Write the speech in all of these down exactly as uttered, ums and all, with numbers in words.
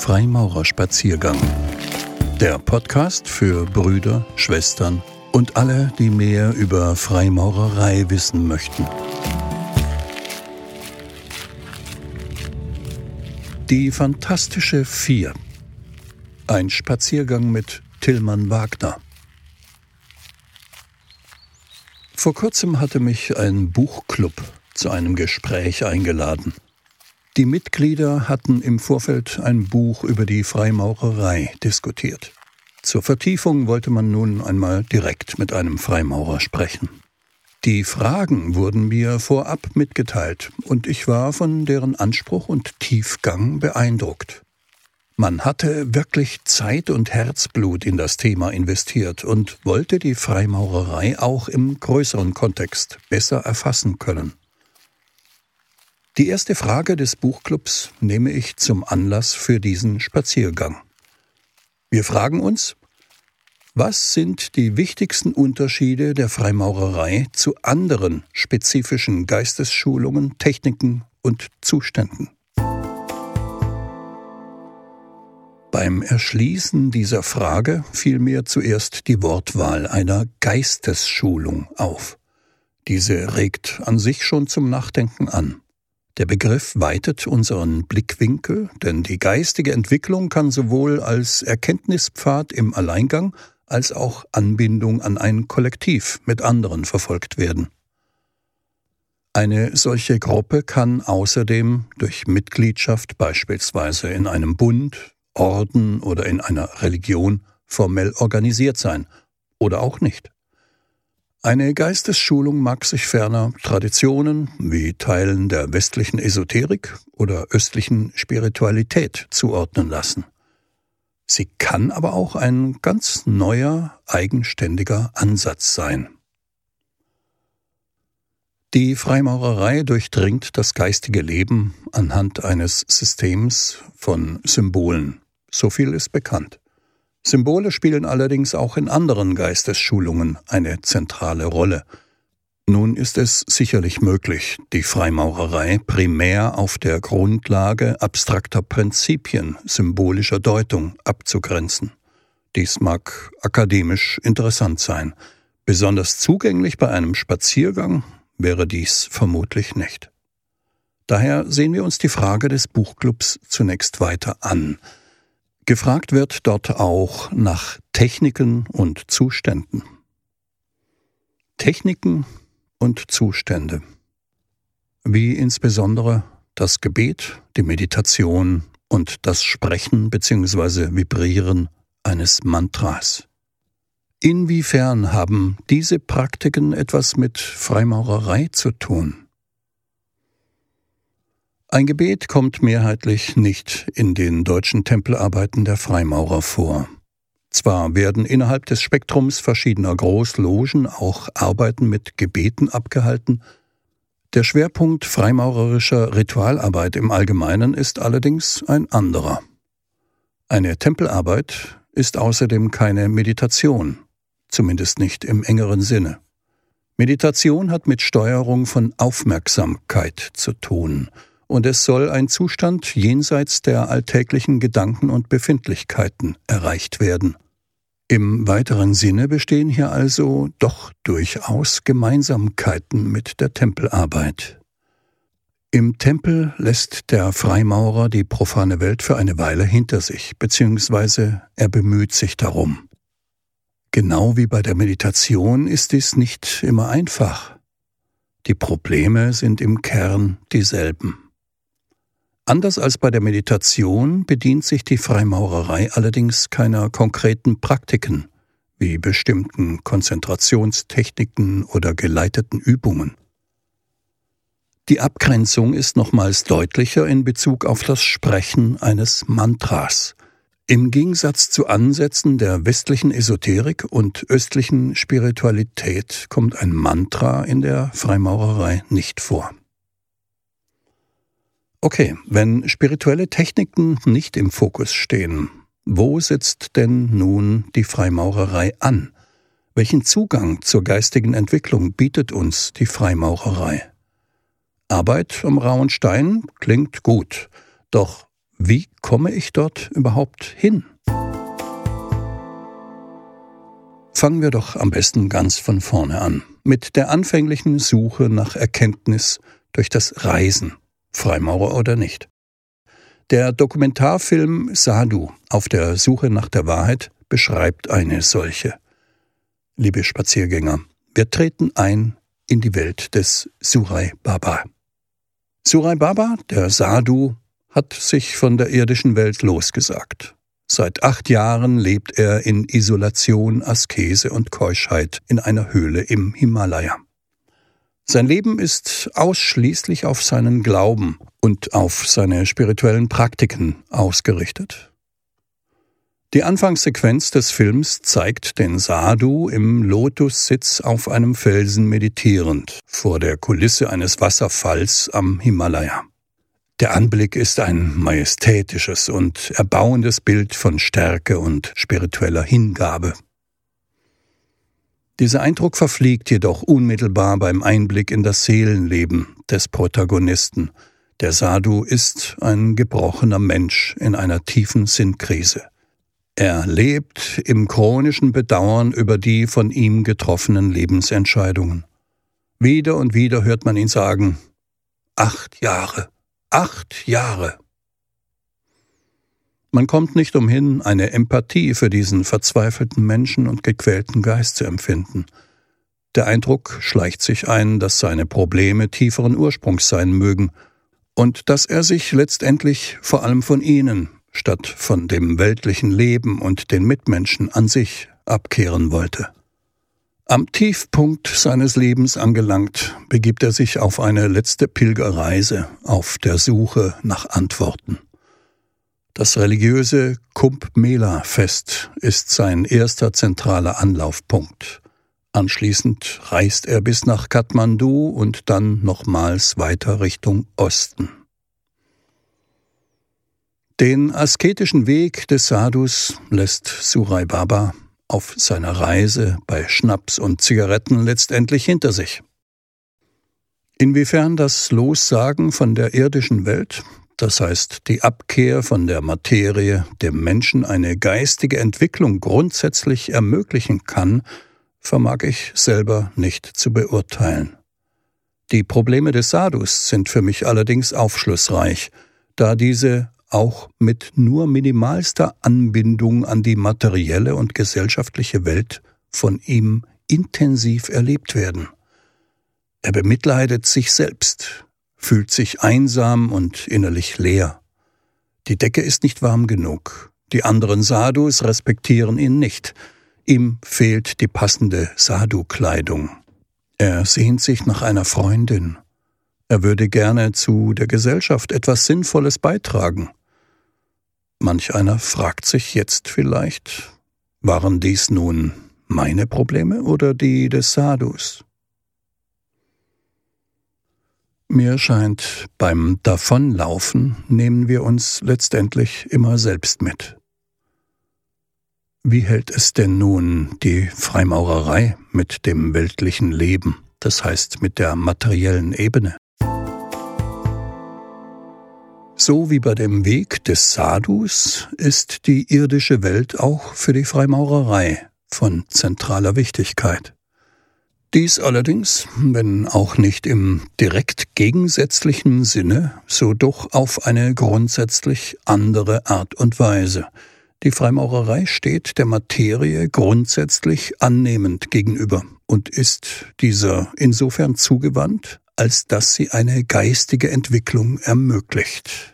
Freimaurerspaziergang. Der Podcast für Brüder, Schwestern und alle, die mehr über Freimaurerei wissen möchten. Die Fantastische Vier. Ein Spaziergang mit Tilman Wagner. Vor kurzem hatte mich ein Buchclub zu einem Gespräch eingeladen. Die Mitglieder hatten im Vorfeld ein Buch über die Freimaurerei diskutiert. Zur Vertiefung wollte man nun einmal direkt mit einem Freimaurer sprechen. Die Fragen wurden mir vorab mitgeteilt und ich war von deren Anspruch und Tiefgang beeindruckt. Man hatte wirklich Zeit und Herzblut in das Thema investiert und wollte die Freimaurerei auch im größeren Kontext besser erfassen können. Die erste Frage des Buchclubs nehme ich zum Anlass für diesen Spaziergang. Wir fragen uns, was sind die wichtigsten Unterschiede der Freimaurerei zu anderen spezifischen Geistesschulungen, Techniken und Zuständen? Beim Erschließen dieser Frage fiel mir zuerst die Wortwahl einer Geistesschulung auf. Diese regt an sich schon zum Nachdenken an. Der Begriff weitet unseren Blickwinkel, denn die geistige Entwicklung kann sowohl als Erkenntnispfad im Alleingang als auch Anbindung an ein Kollektiv mit anderen verfolgt werden. Eine solche Gruppe kann außerdem durch Mitgliedschaft beispielsweise in einem Bund, Orden oder in einer Religion formell organisiert sein oder auch nicht. Eine Geistesschulung mag sich ferner Traditionen wie Teilen der westlichen Esoterik oder östlichen Spiritualität zuordnen lassen. Sie kann aber auch ein ganz neuer, eigenständiger Ansatz sein. Die Freimaurerei durchdringt das geistige Leben anhand eines Systems von Symbolen. So viel ist bekannt. Symbole spielen allerdings auch in anderen Geistesschulungen eine zentrale Rolle. Nun ist es sicherlich möglich, die Freimaurerei primär auf der Grundlage abstrakter Prinzipien symbolischer Deutung abzugrenzen. Dies mag akademisch interessant sein. Besonders zugänglich bei einem Spaziergang wäre dies vermutlich nicht. Daher sehen wir uns die Frage des Buchclubs zunächst weiter an. Gefragt wird dort auch nach Techniken und Zuständen. Techniken und Zustände, wie insbesondere das Gebet, die Meditation und das Sprechen bzw. Vibrieren eines Mantras. Inwiefern haben diese Praktiken etwas mit Freimaurerei zu tun? Ein Gebet kommt mehrheitlich nicht in den deutschen Tempelarbeiten der Freimaurer vor. Zwar werden innerhalb des Spektrums verschiedener Großlogen auch Arbeiten mit Gebeten abgehalten, der Schwerpunkt freimaurerischer Ritualarbeit im Allgemeinen ist allerdings ein anderer. Eine Tempelarbeit ist außerdem keine Meditation, zumindest nicht im engeren Sinne. Meditation hat mit Steuerung von Aufmerksamkeit zu tun, und es soll ein Zustand jenseits der alltäglichen Gedanken und Befindlichkeiten erreicht werden. Im weiteren Sinne bestehen hier also doch durchaus Gemeinsamkeiten mit der Tempelarbeit. Im Tempel lässt der Freimaurer die profane Welt für eine Weile hinter sich, beziehungsweise er bemüht sich darum. Genau wie bei der Meditation ist dies nicht immer einfach. Die Probleme sind im Kern dieselben. Anders als bei der Meditation bedient sich die Freimaurerei allerdings keiner konkreten Praktiken, wie bestimmten Konzentrationstechniken oder geleiteten Übungen. Die Abgrenzung ist nochmals deutlicher in Bezug auf das Sprechen eines Mantras. Im Gegensatz zu Ansätzen der westlichen Esoterik und östlichen Spiritualität kommt ein Mantra in der Freimaurerei nicht vor. Okay, wenn spirituelle Techniken nicht im Fokus stehen, wo setzt denn nun die Freimaurerei an? Welchen Zugang zur geistigen Entwicklung bietet uns die Freimaurerei? Arbeit am rauen Stein klingt gut, doch wie komme ich dort überhaupt hin? Fangen wir doch am besten ganz von vorne an, mit der anfänglichen Suche nach Erkenntnis durch das Reisen, Freimaurer oder nicht. Der Dokumentarfilm Sadhu auf der Suche nach der Wahrheit beschreibt eine solche. Liebe Spaziergänger, wir treten ein in die Welt des Surai Baba. Surai Baba, der Sadhu, hat sich von der irdischen Welt losgesagt. Seit acht Jahren lebt er in Isolation, Askese und Keuschheit in einer Höhle im Himalaya. Sein Leben ist ausschließlich auf seinen Glauben und auf seine spirituellen Praktiken ausgerichtet. Die Anfangssequenz des Films zeigt den Sadhu im Lotussitz auf einem Felsen meditierend, vor der Kulisse eines Wasserfalls am Himalaya. Der Anblick ist ein majestätisches und erbauendes Bild von Stärke und spiritueller Hingabe. Dieser Eindruck verfliegt jedoch unmittelbar beim Einblick in das Seelenleben des Protagonisten. Der Sadhu ist ein gebrochener Mensch in einer tiefen Sinnkrise. Er lebt im chronischen Bedauern über die von ihm getroffenen Lebensentscheidungen. Wieder und wieder hört man ihn sagen: Acht Jahre. Acht Jahre. Man kommt nicht umhin, eine Empathie für diesen verzweifelten Menschen und gequälten Geist zu empfinden. Der Eindruck schleicht sich ein, dass seine Probleme tieferen Ursprungs sein mögen und dass er sich letztendlich vor allem von ihnen, statt von dem weltlichen Leben und den Mitmenschen an sich, abkehren wollte. Am Tiefpunkt seines Lebens angelangt, begibt er sich auf eine letzte Pilgerreise auf der Suche nach Antworten. Das religiöse Kumbh-Mela-Fest ist sein erster zentraler Anlaufpunkt. Anschließend reist er bis nach Kathmandu und dann nochmals weiter Richtung Osten. Den asketischen Weg des Sadhus lässt Surai Baba auf seiner Reise bei Schnaps und Zigaretten letztendlich hinter sich. Inwiefern das Lossagen von der irdischen Welt, das heißt die Abkehr von der Materie, dem Menschen eine geistige Entwicklung grundsätzlich ermöglichen kann, vermag ich selber nicht zu beurteilen. Die Probleme des Sadhus sind für mich allerdings aufschlussreich, da diese auch mit nur minimalster Anbindung an die materielle und gesellschaftliche Welt von ihm intensiv erlebt werden. Er bemitleidet sich selbst, fühlt sich einsam und innerlich leer. Die Decke ist nicht warm genug, die anderen Sadhus respektieren ihn nicht, ihm fehlt die passende Sadhu-Kleidung. Er sehnt sich nach einer Freundin. Er würde gerne zu der Gesellschaft etwas Sinnvolles beitragen. Manch einer fragt sich jetzt vielleicht, waren dies nun meine Probleme oder die des Sadhus? Mir scheint, beim Davonlaufen nehmen wir uns letztendlich immer selbst mit. Wie hält es denn nun die Freimaurerei mit dem weltlichen Leben, das heißt mit der materiellen Ebene? So wie bei dem Weg des Sadhus ist die irdische Welt auch für die Freimaurerei von zentraler Wichtigkeit. Dies allerdings, wenn auch nicht im direkt gegensätzlichen Sinne, so doch auf eine grundsätzlich andere Art und Weise. Die Freimaurerei steht der Materie grundsätzlich annehmend gegenüber und ist dieser insofern zugewandt, als dass sie eine geistige Entwicklung ermöglicht.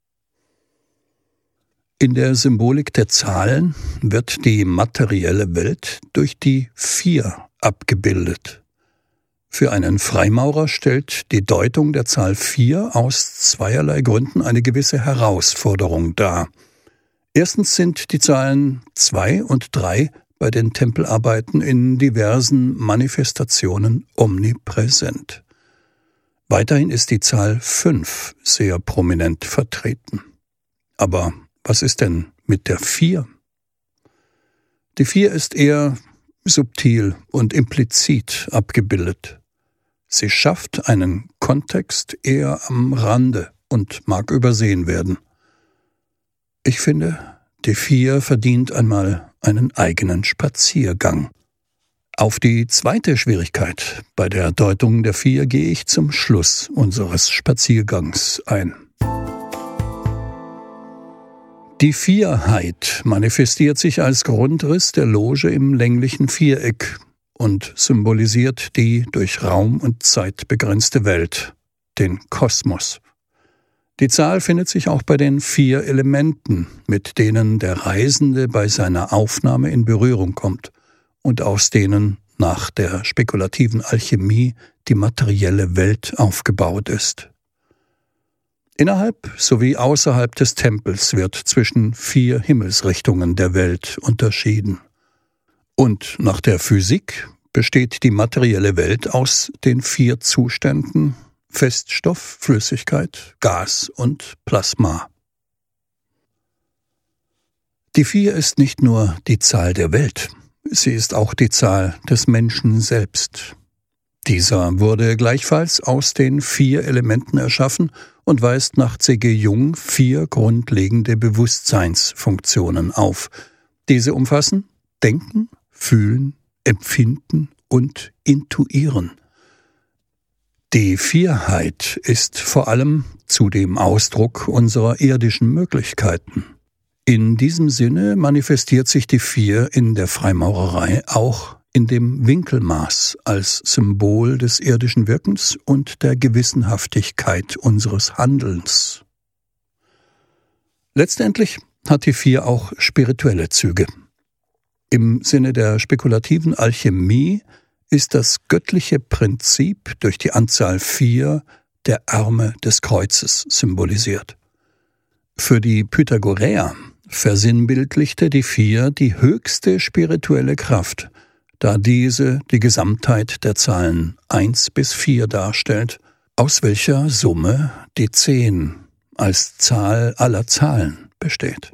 In der Symbolik der Zahlen wird die materielle Welt durch die vier abgebildet. Für einen Freimaurer stellt die Deutung der Zahl vier aus zweierlei Gründen eine gewisse Herausforderung dar. Erstens sind die Zahlen zwei und drei bei den Tempelarbeiten in diversen Manifestationen omnipräsent. Weiterhin ist die Zahl fünf sehr prominent vertreten. Aber was ist denn mit der vier? Die vier ist eher subtil und implizit abgebildet. Sie schafft einen Kontext eher am Rande und mag übersehen werden. Ich finde, die Vier verdient einmal einen eigenen Spaziergang. Auf die zweite Schwierigkeit bei der Deutung der Vier gehe ich zum Schluss unseres Spaziergangs ein. Die Vierheit manifestiert sich als Grundriss der Loge im länglichen Viereck und symbolisiert die durch Raum und Zeit begrenzte Welt, den Kosmos. Die Zahl findet sich auch bei den vier Elementen, mit denen der Reisende bei seiner Aufnahme in Berührung kommt und aus denen nach der spekulativen Alchemie die materielle Welt aufgebaut ist. Innerhalb sowie außerhalb des Tempels wird zwischen vier Himmelsrichtungen der Welt unterschieden. Und nach der Physik besteht die materielle Welt aus den vier Zuständen Feststoff, Flüssigkeit, Gas und Plasma. Die Vier ist nicht nur die Zahl der Welt, sie ist auch die Zahl des Menschen selbst. Dieser wurde gleichfalls aus den vier Elementen erschaffen und weist nach C G Jung vier grundlegende Bewusstseinsfunktionen auf. Diese umfassen Denken, Fühlen, Empfinden und Intuieren. Die Vierheit ist vor allem zudem Ausdruck unserer irdischen Möglichkeiten. In diesem Sinne manifestiert sich die Vier in der Freimaurerei auch in dem Winkelmaß als Symbol des irdischen Wirkens und der Gewissenhaftigkeit unseres Handelns. Letztendlich hat die Vier auch spirituelle Züge. Im Sinne der spekulativen Alchemie ist das göttliche Prinzip durch die Anzahl vier der Arme des Kreuzes symbolisiert. Für die Pythagoreer versinnbildlichte die Vier die höchste spirituelle Kraft, da diese die Gesamtheit der Zahlen eins bis vier darstellt, aus welcher Summe die Zehn als Zahl aller Zahlen besteht.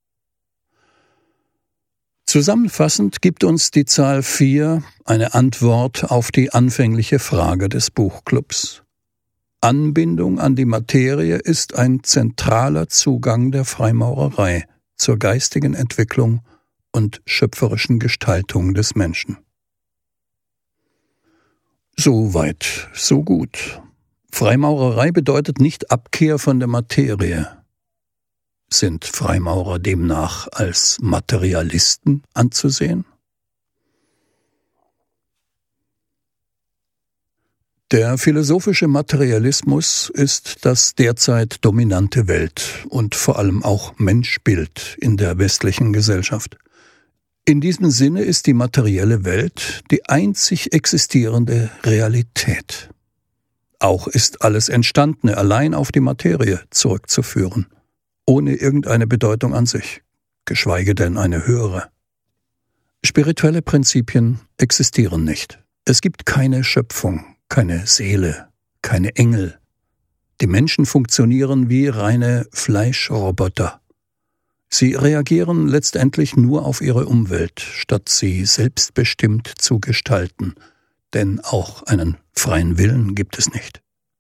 Zusammenfassend gibt uns die Zahl vier eine Antwort auf die anfängliche Frage des Buchclubs. Anbindung an die Materie ist ein zentraler Zugang der Freimaurerei zur geistigen Entwicklung und schöpferischen Gestaltung des Menschen. So weit, so gut. Freimaurerei bedeutet nicht Abkehr von der Materie. Sind Freimaurer demnach als Materialisten anzusehen? Der philosophische Materialismus ist das derzeit dominante Welt- und vor allem auch Menschbild in der westlichen Gesellschaft. In diesem Sinne ist die materielle Welt die einzig existierende Realität. Auch ist alles Entstandene allein auf die Materie zurückzuführen, ohne irgendeine Bedeutung an sich, geschweige denn eine höhere. Spirituelle Prinzipien existieren nicht. Es gibt keine Schöpfung, keine Seele, keine Engel. Die Menschen funktionieren wie reine Fleischroboter. Sie reagieren letztendlich nur auf ihre Umwelt, statt sie selbstbestimmt zu gestalten, denn auch einen freien Willen gibt es nicht.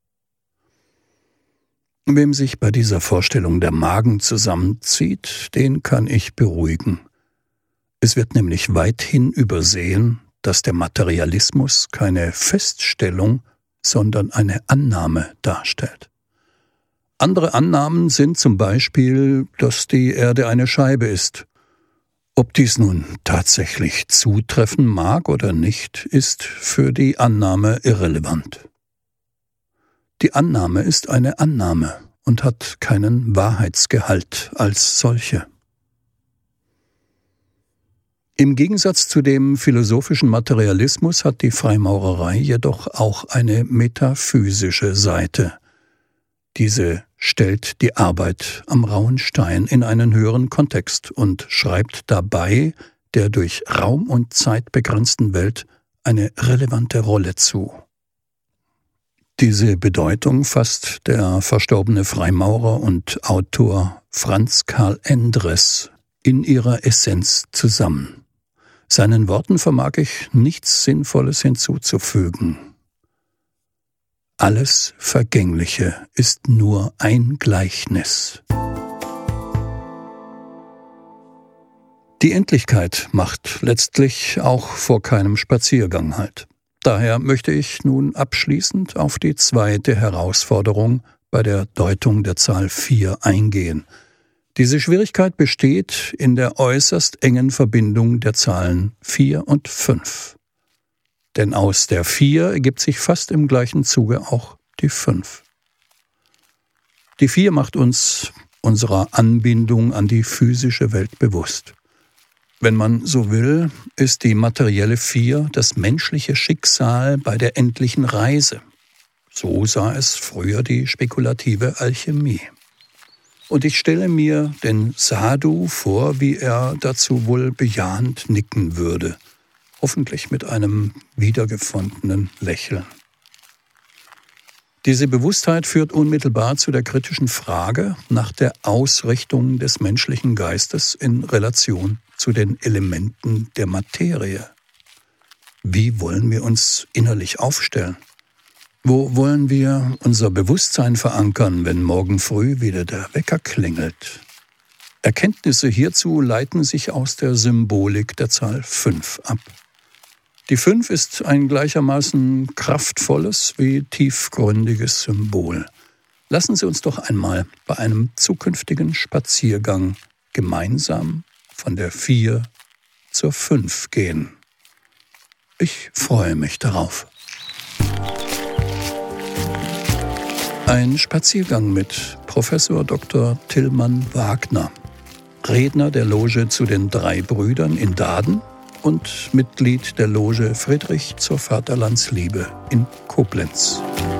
Wem sich bei dieser Vorstellung der Magen zusammenzieht, den kann ich beruhigen. Es wird nämlich weithin übersehen, dass der Materialismus keine Feststellung, sondern eine Annahme darstellt. Andere Annahmen sind zum Beispiel, dass die Erde eine Scheibe ist. Ob dies nun tatsächlich zutreffen mag oder nicht, ist für die Annahme irrelevant. Die Annahme ist eine Annahme und hat keinen Wahrheitsgehalt als solche. Im Gegensatz zu dem philosophischen Materialismus hat die Freimaurerei jedoch auch eine metaphysische Seite. Diese stellt die Arbeit am rauen Stein in einen höheren Kontext und schreibt dabei der durch Raum und Zeit begrenzten Welt eine relevante Rolle zu. Diese Bedeutung fasst der verstorbene Freimaurer und Autor Franz Karl Endres in ihrer Essenz zusammen. Seinen Worten vermag ich nichts Sinnvolles hinzuzufügen. Alles Vergängliche ist nur ein Gleichnis. Die Endlichkeit macht letztlich auch vor keinem Spaziergang halt. Daher möchte ich nun abschließend auf die zweite Herausforderung bei der Deutung der Zahl vier eingehen. Diese Schwierigkeit besteht in der äußerst engen Verbindung der Zahlen vier und fünf. Denn aus der vier ergibt sich fast im gleichen Zuge auch die fünf. Die vier macht uns unserer Anbindung an die physische Welt bewusst. Wenn man so will, ist die materielle vier das menschliche Schicksal bei der endlichen Reise. So sah es früher die spekulative Alchemie. Und ich stelle mir den Sadhu vor, wie er dazu wohl bejahend nicken würde, hoffentlich mit einem wiedergefundenen Lächeln. Diese Bewusstheit führt unmittelbar zu der kritischen Frage nach der Ausrichtung des menschlichen Geistes in Relation zu den Elementen der Materie. Wie wollen wir uns innerlich aufstellen? Wo wollen wir unser Bewusstsein verankern, wenn morgen früh wieder der Wecker klingelt? Erkenntnisse hierzu leiten sich aus der Symbolik der Zahl fünf ab. Die fünf ist ein gleichermaßen kraftvolles wie tiefgründiges Symbol. Lassen Sie uns doch einmal bei einem zukünftigen Spaziergang gemeinsam von der vier zur fünf gehen. Ich freue mich darauf. Ein Spaziergang mit Professor Doktor Tillmann Wagner, Redner der Loge zu den drei Brüdern in Daaden und Mitglied der Loge Friedrich zur Vaterlandsliebe in Koblenz.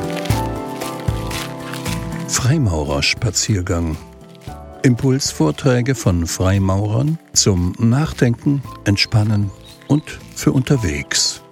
Freimaurerspaziergang. Impulsvorträge von Freimaurern zum Nachdenken, Entspannen und für unterwegs.